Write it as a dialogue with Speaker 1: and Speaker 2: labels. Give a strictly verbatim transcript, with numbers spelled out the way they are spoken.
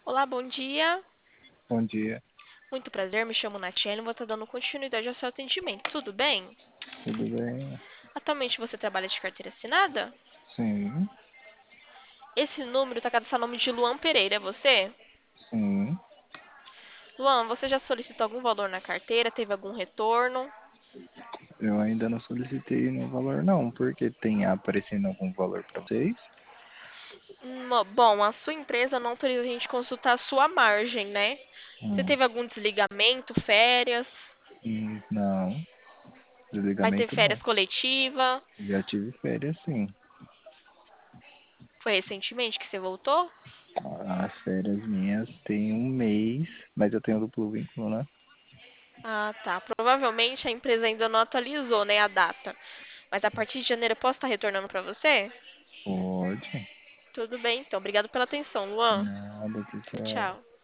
Speaker 1: Olá, bom dia.
Speaker 2: Bom dia,
Speaker 1: Muito prazer, me chamo Natiane e vou estar dando continuidade ao seu atendimento. Tudo bem?
Speaker 2: tudo bem?
Speaker 1: Atualmente você trabalha de carteira assinada?
Speaker 2: Sim,
Speaker 1: Esse número está cadastrado no nome de Luan Pereira, é você?
Speaker 2: sim.
Speaker 1: Luan, você já solicitou algum valor na carteira? Teve algum retorno?
Speaker 2: Eu ainda não solicitei no valor não, porque tem aparecendo algum valor para vocês?
Speaker 1: Hum, Bom, a sua empresa não autoriza a gente consultar a sua margem, né? Você
Speaker 2: Hum,
Speaker 1: teve algum desligamento, férias?
Speaker 2: hum, não,
Speaker 1: Vai ter
Speaker 2: desligamento
Speaker 1: férias
Speaker 2: não.
Speaker 1: coletiva?
Speaker 2: Já tive férias sim.
Speaker 1: Foi recentemente que você voltou?
Speaker 2: As férias minhas tem um mês, mas eu tenho duplo vínculo, né?
Speaker 1: Ah, tá. Provavelmente a empresa ainda não atualizou, né, a data. Mas a partir de janeiro eu posso estar retornando para você?
Speaker 2: Pode.
Speaker 1: Tudo bem, então. Obrigado pela atenção, Luan.
Speaker 2: Nada, tchau.
Speaker 1: Tchau.